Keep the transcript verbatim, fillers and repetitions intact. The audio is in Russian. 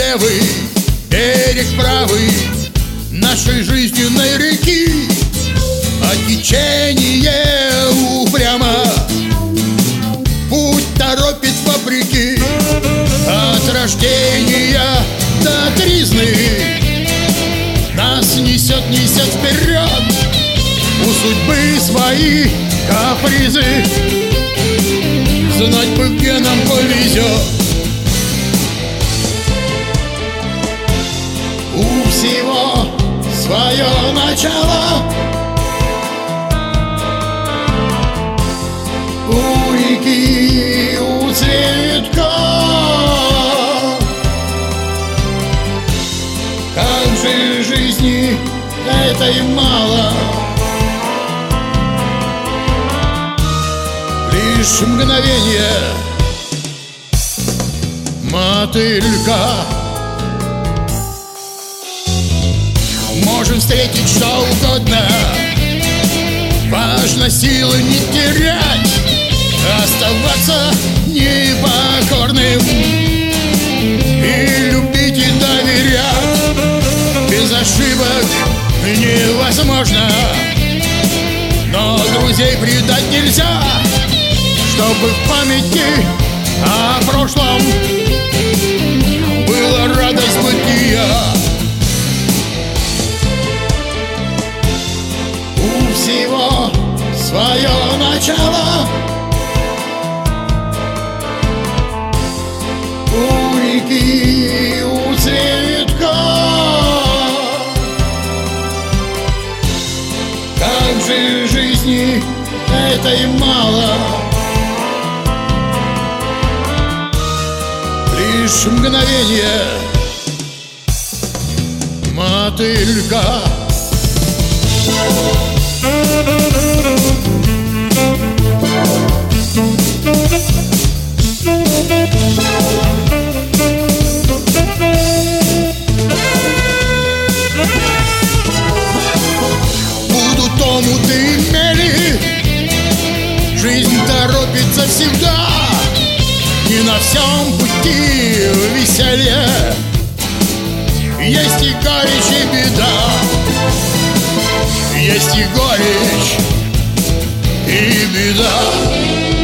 левый, берег правый нашей жизненной реки, а течение упрямо путь торопит вопреки. От рождения до тризны нас несет, несет вперед. У судьбы свои капризы, знать бы, где нам повезет. У всего свое начало, у реки, у цветка. Как же жизни этой мало, лишь мгновение мотылька. Можем встретить что угодно, важно силы не терять, оставаться непокорным и любить и доверять. Без ошибок невозможно, но друзей предать нельзя, чтобы в памяти о прошлом была радость бытия. У всего свое начало, у реки, у цветка. Как же жизни этой мало, лишь мгновение мотылька. Будут омуты мели, жизнь торопится всегда, не на всем пути веселье, есть и горечь, и беда. Есть и горечь, и беда.